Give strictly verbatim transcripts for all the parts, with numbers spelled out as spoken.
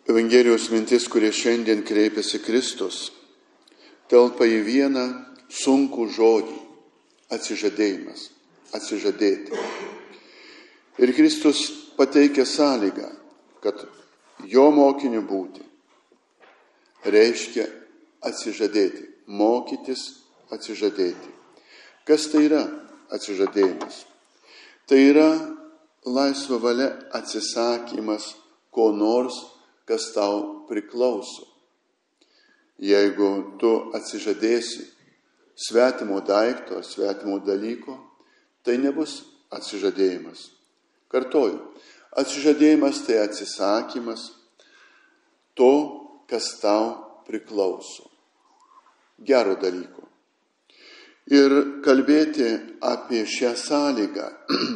Evangelijos mintis, kurie šiandien kreipiasi Kristus, telpa į vieną sunkų žodį – atsižadėjimas, atsižadėti. Ir Kristus pateikia sąlygą, kad jo mokiniu būti reiškia atsižadėti, mokytis atsižadėti. Kas tai yra atsižadėjimas? Tai yra laisva valia atsisakymas ko nors, kas tau priklauso. Jeigu tu atsižadėsi svetimo daikto ar svetimo dalyko, tai nebus atsižadėjimas. Kartoju, atsižadėjimas tai atsisakymas to, kas tau priklauso. Gero dalyko. Ir kalbėti apie šią sąlygą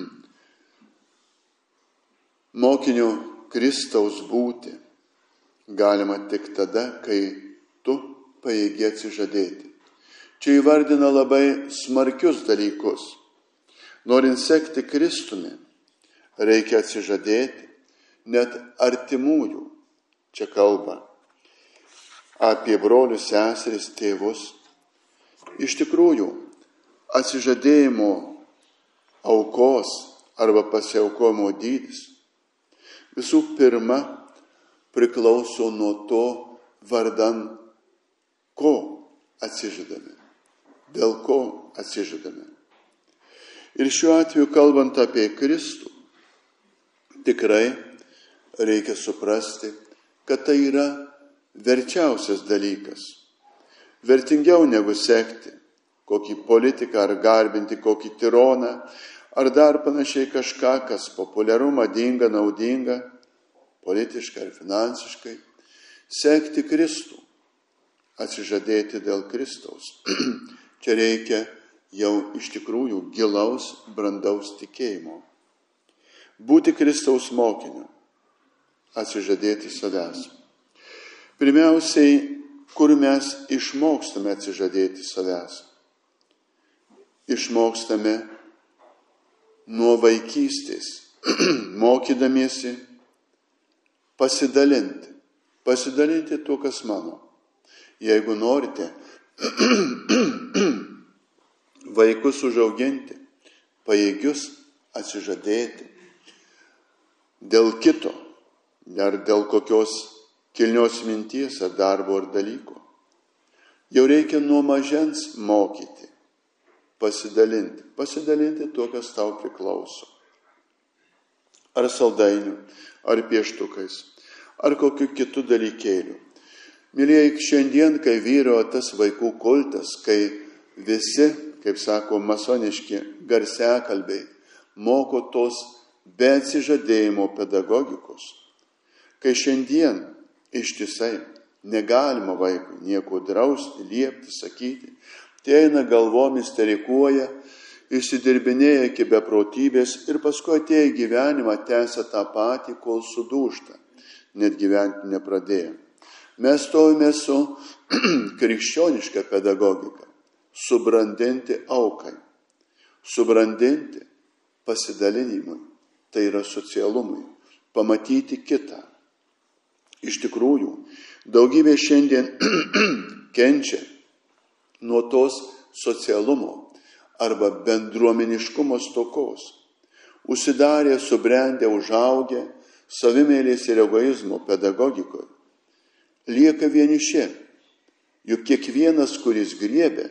mokinio Kristaus būti galima tik tada, kai tu pajėgi atsižadėti. Čia įvardina labai smarkius dalykus. Norint sekti Kristumi, reikia atsižadėti net artimųjų. Čia kalba apie brolius, seseris, tėvus. Iš tikrųjų, atsižadėjimo aukos arba pasiaukojimo dydis visų pirma priklauso nuo to, vardan ko atsižadame, dėl ko atsižadame. Ir šiuo atveju, kalbant apie Kristų, tikrai reikia suprasti, kad tai yra verčiausias dalykas. Vertingiau negu sekti kokį politiką ar garbinti kokį tironą, ar dar panašiai kažką, kas populiaru, madinga, naudinga, politiškai ar finansiškai. Sekti Kristų, atsižadėti dėl Kristaus. Čia reikia jau iš tikrųjų gilaus, brandaus tikėjimo. Būti Kristaus mokiniu, atsižadėti savęs. Pirmiausiai, kur mes išmokstame atsižadėti savęs? Išmokstame nuo vaikystės, mokydamiesi pasidalinti. Pasidalinti tuo, kas mano. Jeigu norite vaikus užauginti, pajėgius atsižadėti dėl kito, ar dėl kokios kilnios minties, ar darbo, ar dalyko, jau reikia nuo mažens mokyti, pasidalinti. Pasidalinti tuo, kas tau priklauso. Ar saldainiu, ar pieštukais, ar kokiu kitu dalykėliu. Mylėjai, šiandien, kai vyro tas vaikų kultas, kai visi, kaip sako, masoniški garsiakalbiai, moko tos be atsižadėjimo pedagogikos, kai šiandien ištisai negalima vaikui nieko drausti, liepti, sakyti, tai eina galvomis, terikuoja, išsidirbinėja iki beprotybės ir paskui atėję į gyvenimą tęsia tą patį, kol sudūžta, net gyventi nepradėjo. Mes stovime su krikščioniška pedagogika, subrandinti aukai, subrandinti pasidalinimui, tai yra socialumui, pamatyti kitą. Iš tikrųjų, daugybė šiandien kenčia nuo tos socialumo arba bendruomeniškumo stokos. Užsidarė, subrendę, užaugę savimėlės ir egoizmo pedagogikoje. Lieka vieniši, juk kiekvienas, kuris griebė,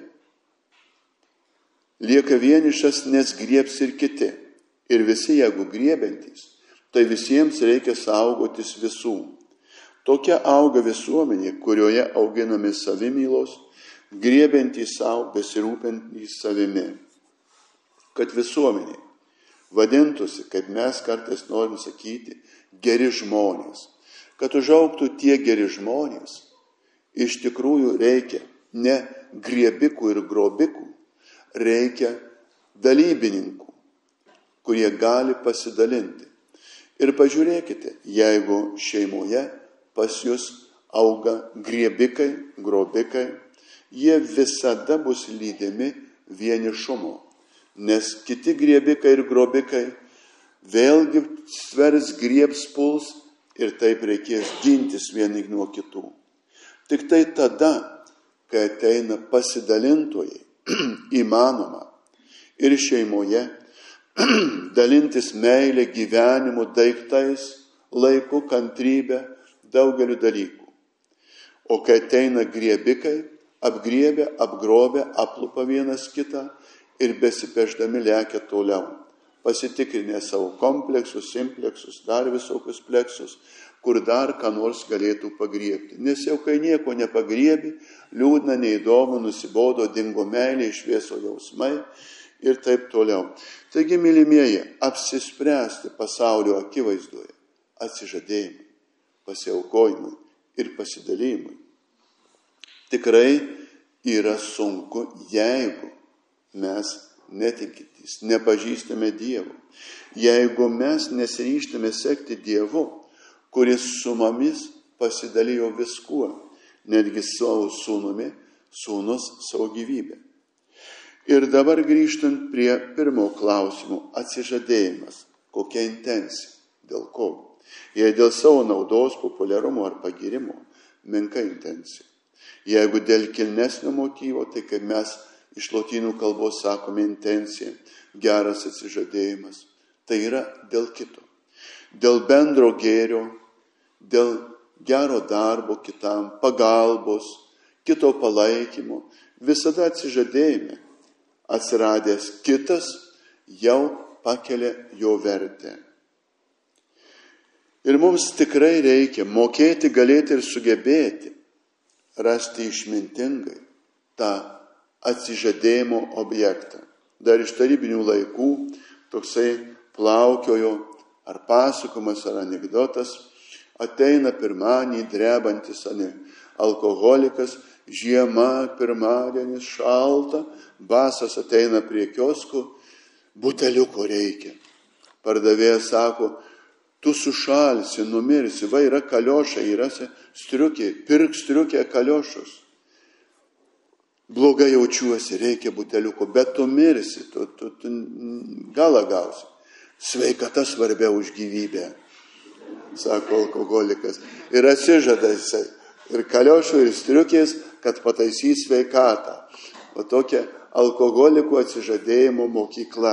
lieka vienišas, nes griebs ir kiti. Ir visi, jeigu griebiantys, tai visiems reikia saugotis visų. Tokia auga visuomenė, kurioje auginami savimylos, griebiantys savo, besirūpintys savimi. Kad visuomenė vadintųsi, kaip mes kartais norim sakyti, geri žmonės. Kad užaugtų tie geri žmonės, iš tikrųjų reikia ne griebikų ir grobikų, reikia dalybininkų, kurie gali pasidalinti. Ir pažiūrėkite, jeigu šeimoje pas jūs auga griebikai, grobikai, jie visada bus lydimi vienišumo, nes kiti griebikai ir grobikai vėlgi svers, griebs, puls ir taip reikės gintis vieni nuo kitų. Tik tai tada, kai ateina pasidalintojai, įmanoma ir šeimoje dalintis meilę, gyvenimu, daiktais, laiku, kantrybę, daugeliu dalykų. O kai ateina griebikai, apgriebia, apgrobia, aplupa vienas kitą ir besipešdami lekia toliau. Pasitikrinę savo kompleksus, simpleksus, dar visokius pleksus, kur dar ką nors galėtų pagriebti. Nes jau kai nieko nepagriebi, liūdna, neįdomu, nusibodo, dingo meilė, išvieso jausmai ir taip toliau. Taigi, mylimieji, apsispręsti pasaulio akivaizdoje atsižadėjimui, pasiaukojimui ir pasidalymui tikrai yra sunku, jeigu mes netikintys, nepažįstame Dievo. Jeigu mes nesiryžtame sekti Dievu, kuris su mumis pasidalijo viskuo, netgi savo sūnumi, sūnus savo gyvybę. Ir dabar grįžtant prie pirmo klausimo, atsižadėjimas. Kokia intencija? Dėl ko? Jei dėl savo naudos, populiarumo ar pagirimo, menka intencija. Jeigu dėl kilnesnio motyvo, tai kaip mes iš lotynų kalbos sakome intencija, geras atsižadėjimas, tai yra dėl kito. Dėl bendro gėrio, dėl gero darbo kitam, pagalbos, kito palaikymo, visada atsižadėjime atsiradęs kitas jau pakelia jo vertę. Ir mums tikrai reikia mokėti, galėti ir sugebėti rasti išmintingai tą atsižadėjimo objektą. Dar iš tarybinių laikų toksai plaukiojo ar pasakojimas ar anekdotas, ateina pirmadienį drebantis alkoholikas, žiema, pirmadienis, šalta, basas ateina prie kioskų, buteliuko reikia. Pardavėjas sako, tu sušalsi, numirsi, va yra kalioša, yra striukė, pirk striukę kaliošus. Blogai jaučiuosi, reikia buteliuko, bet tu mirsi, tu, tu, tu galą gausi. Sveikata svarbia už gyvybę, sako alkoholikas. Ir atsižada jisai ir kaliošų, ir striukės, kad pataisys sveikatą. O tokia alkoholikų atsižadėjimo mokykla.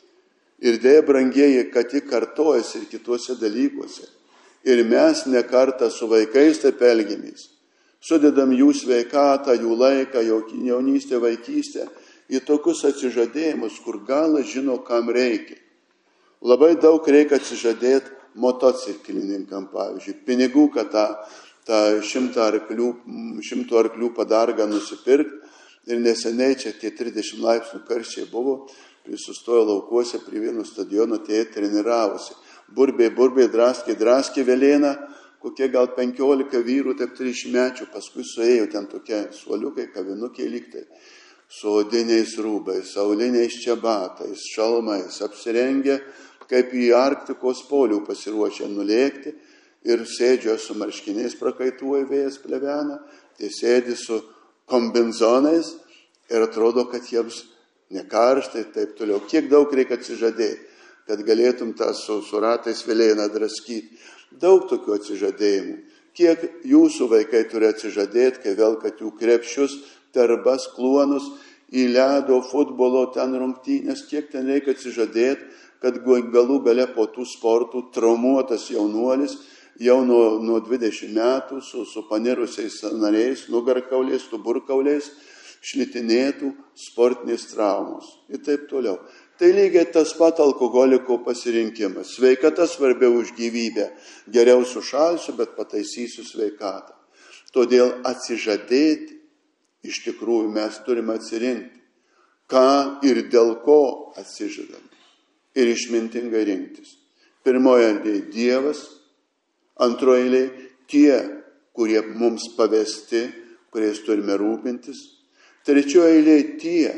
Ir dėja, brangieji, kad ji kartojasi ir kituose dalykuose. Ir mes ne kartą su vaikais taip elgiamės. Sudedam jų sveikatą, jų laiką, jaunystę, vaikystę į tokius atsižadėjimus, kur galas žino, kam reikia. Labai daug reikia atsižadėti motociklininkam, pavyzdžiui, pinigų, kad tą, tą šimto arklių, šimto arklių padargą nusipirkti. Ir neseniai čia tie trisdešimt laipsnių karščiai buvo, sustojo laukuose prie vieno stadiono, tie treniravosi. Burbiai, burbiai, draskiai, draskiai velėna, kokie gal penkiolika vyrų, taip trisdešimtmečių, paskui suėjo ten tokie suoliukai, kavinukiai lygtai, su odiniais rūbais, sauliniais čiabatais, šalmais, apsirengę, kaip į Arktikos polių pasiruošę nulėkti ir sėdžio su marškiniais prakaituoja vėjas plevena, tai sėdi su kombinzonais ir atrodo, kad jiems nekarštai, taip toliau. Kiek daug reikia atsižadėti, kad galėtum tą su, su ratais velėną draskyti. Daug tokių atsižadėjimų. Kiek jūsų vaikai turi atsižadėti, kai velkat jų krepšius, terbas, kluonus, į ledo, futbolo, ten rungtynės, kiek ten reikia atsižadėti, kad galų gale po tų sportų traumuotas jaunuolis, jau nuo, nuo dvidešimt metų, su, su panirusiais nariais, nugarkauliais, stuburkauliais, šlitinėtų sportinės traumos ir taip toliau. Tai lygiai tas pat alkoholiko pasirinkimas. Sveikata svarbiau už gyvybę. Geriau sušalsiu, bet pataisysiu sveikatą. Todėl atsižadėti, iš tikrųjų mes turime atsirinkti, ką ir dėl ko atsižadame. Ir išmintingai rinktis. Pirmoje eilėje Dievas, antroje eilėje tie, kurie mums pavesti, kuriais turime rūpintis. Trečioje eilėje tie,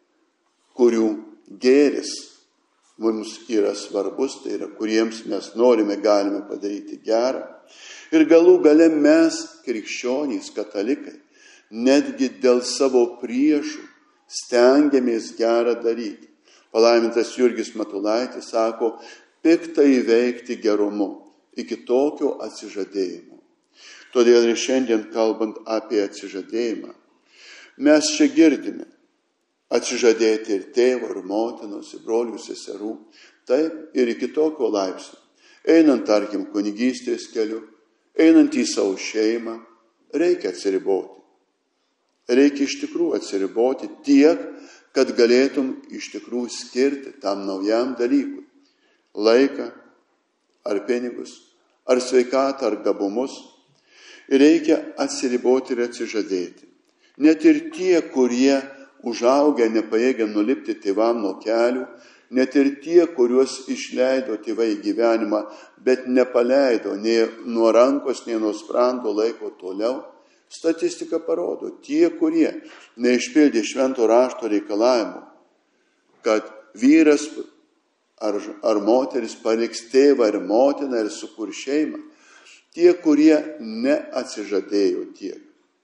kurių gėris mums yra svarbus, tai yra, kuriems mes norime, galime padaryti gerą. Ir galų gale mes, krikščionys, katalikai, netgi dėl savo priešų stengiamės gerą daryti. Palaimintas Jurgis Matulaitis sako, piktą įveikti gerumu iki tokio atsižadėjimo. Todėl ir šiandien kalbant apie atsižadėjimą, mes čia girdime atsižadėti ir tėvo, ir motinos, ir brolių, seserų, taip ir iki tokio laipsnio. Einant, tarkim, kunigystės keliu, einant į savo šeimą, reikia atsiriboti. Reikia iš tikrųjų atsiriboti tiek, kad galėtum iš tikrųjų skirti tam naujam dalykui laiką, ar pinigus, ar sveikatą, ar gabumus. Ir reikia atsiriboti ir atsižadėti. Net ir tie, kurie užaugę nepajėgia nulipti tėvam nuo kelių, net ir tie, kuriuos išleido tėvai į gyvenimą, bet nepaleido nei nuo rankos, nei nuo sprando laiko toliau, statistika parodo, tie, kurie neišpildė švento rašto reikalavimų, kad vyras ar, ar moteris paliks tėvą ir motiną ir sukurs šeimą, tie, kurie neatsižadėjo tiek,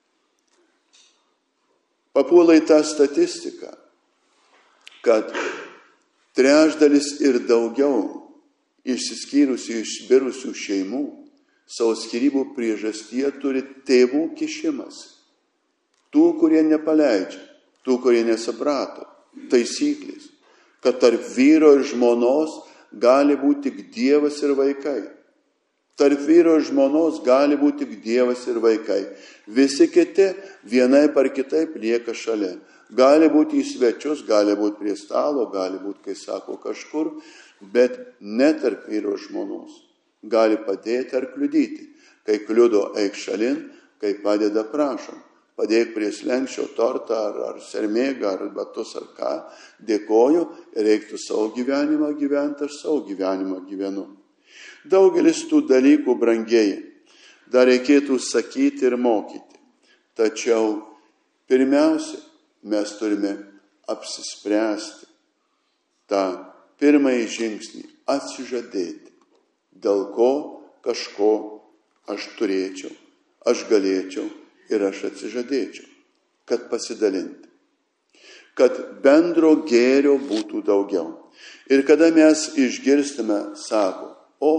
papuola į tą statistiką, kad trečdalis ir daugiau išsiskyrusių, išbirusių šeimų savo skyrybų priežastyje turi tėvų kišimąsi. Tų, kurie nepaleidžia, tų, kurie nesuprato taisyklės, kad tarp vyro ir žmonos gali būti tik Dievas ir vaikai. Tarp vyro ir žmonos gali būti tik Dievas ir vaikai. Visi kiti vienaip ar kitaip lieka šalia. Gali būti į svečius, gali būti prie stalo, gali būti, kai sako, kažkur, bet ne tarp vyro ir žmonos. Gali padėti ar kliudyti. Kai kliudo, eik šalin, kai padeda, prašom. Padėk prie slenkščio tortą ar, ar sermėgą, ar batus, ar ką. Dėkoju ir reiktų savo gyvenimą gyventi, aš savo gyvenimą gyvenu. Daugelis tų dalykų, brangieji, dar reikėtų sakyti ir mokyti. Tačiau pirmiausia, mes turime apsispręsti tą pirmąjį žingsnį, atsižadėti, dėl ko kažko aš turėčiau, aš galėčiau ir aš atsižadėčiau, kad pasidalinti, kad bendro gėrio būtų daugiau. Ir kada mes išgirstame, sako, o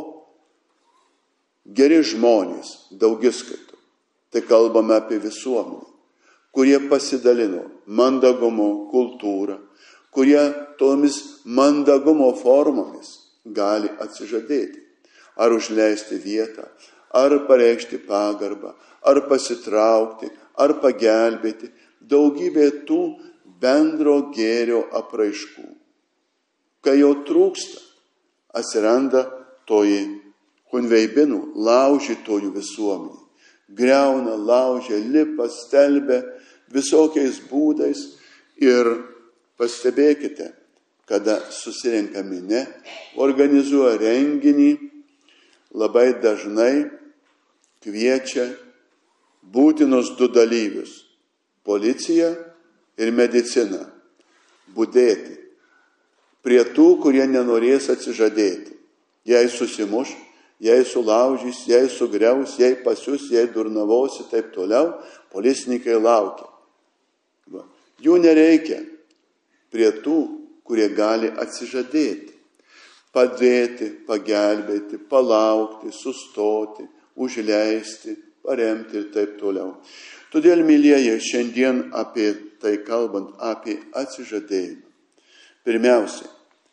geri žmonės, daugiskaitų, tai kalbame apie visuomenę, kurie pasidalino mandagumo kultūrą, kurie tomis mandagumo formomis gali atsižadėti, ar užleisti vietą, ar pareikšti pagarbą, ar pasitraukti, ar pagelbėti, daugybė tų bendro gėrio apraiškų. Kai jo trūksta, atsiranda toji hunveibinų, laužytojų visuomenė. Griauna, laužia, lipa, stelbia visokiais būdais ir pastebėkite, kada susirenka minia, organizuoja renginį, labai dažnai kviečia būtinus du dalyvius – policiją ir mediciną – budėti prie tų, kurie nenorės atsižadėti. Jei susimuš, jei sulaužys, jei sugriaus, jei pasius, jei durnavos ir taip toliau, policininkai laukia. Va. Jų nereikia prie tų, kurie gali atsižadėti, padėti, pagelbėti, palaukti, sustoti, užleisti, paremti ir taip toliau. Todėl, mylieji, šiandien apie tai kalbant, apie atsižadėjimą. Pirmiausia,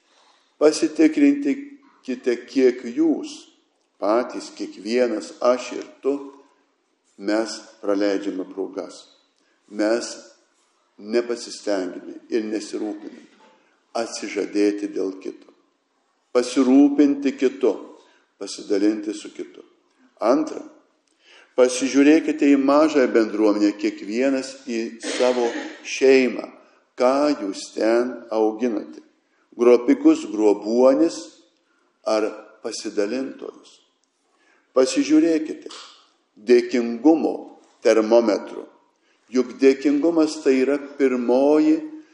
pasitikrinkite, kiek jūs patys, kiekvienas, aš ir tu, mes praleidžiame progas. Mes nepasistengime ir nesirūpinime atsižadėti dėl kito. Pasirūpinti kitu, pasidalinti su kitu. Antra, pasižiūrėkite į mažąją bendruomenę, kiekvienas į savo šeimą, ką jūs ten auginate. Gropikus, grobuonis ar pasidalintojus. Pasižiūrėkite dėkingumo termometru. Juk dėkingumas tai yra pirmoji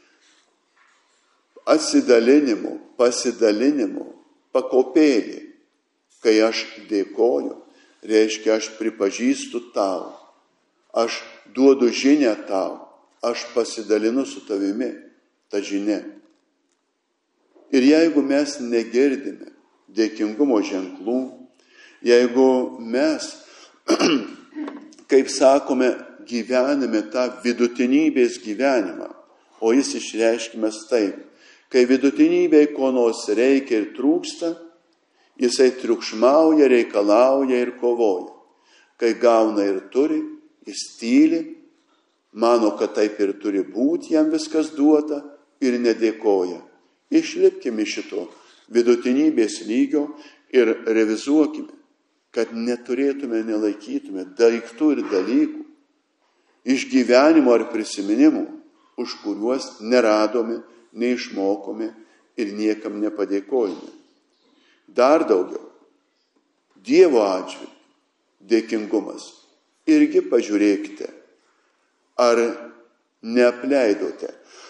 atsidalinimo, pasidalinimo pakopėlė. Kai aš dėkoju, reiškia aš pripažįstu tau, aš duodu žinią tau, aš pasidalinu su tavimi tą žinią. Ir jeigu mes negirdime dėkingumo ženklų, Jeigu mes, kaip sakome, gyvename tą vidutinybės gyvenimą, o jis išreiškimas taip, kai vidutinybei ko nors reikia ir trūksta, jisai triukšmauja, reikalauja ir kovoja. Kai gauna ir turi, jis tyli, mano, kad taip ir turi būti, jam viskas duota ir nedėkoja. Išlipkime šito vidutinybės lygio ir revizuokime, kad neturėtume, nelaikytume daiktų ir dalykų, išgyvenimo ar prisiminimų, už kuriuos neradome, neišmokome ir niekam nepadėkojame. Dar daugiau, Dievo atžvilgiu dėkingumas. Irgi pažiūrėkite, ar neapleidote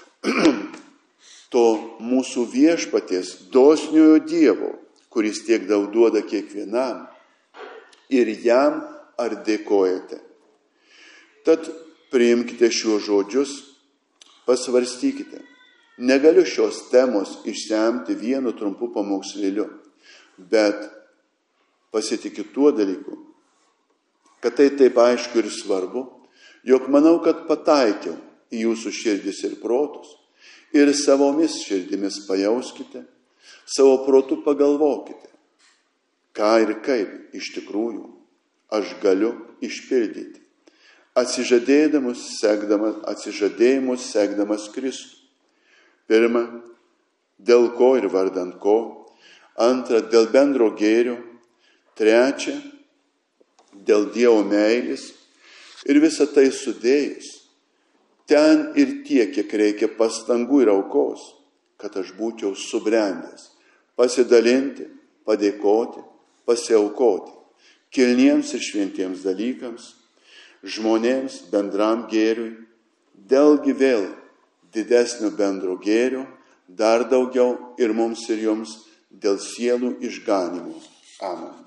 to mūsų viešpaties dosniojo Dievo, kuris tiek daug duoda kiekvienam, ir jam ar dėkojate. Tad priimkite šiuos žodžius, pasvarstykite. Negaliu šios temos išsemti vienu trumpu pamokslėliu, bet pasitikit tuo dalyku, kad tai taip aišku ir svarbu, jog manau, kad pataikiau į jūsų širdis ir protus ir savomis širdimis pajauskite, savo protu pagalvokite, ką ir kaip iš tikrųjų aš galiu išpildyti, atsižadėdamas, sekdamas, atsižadėjimus sekdamas Kristų. Pirma, dėl ko ir vardant ko, antra, dėl bendro gėrio, trečia, dėl Dievo meilės ir visą tai sudėjus, ten ir tiek, kiek reikia pastangų ir aukos, kad aš būčiau subrendęs, pasidalinti, padėkoti, pasiaukoti, kilniems ir šventiems dalykams, žmonėms, bendram gėriui, dėlgi vėl didesnio bendro gėrio, dar daugiau ir mums ir jums dėl sielų išganimų. Amen.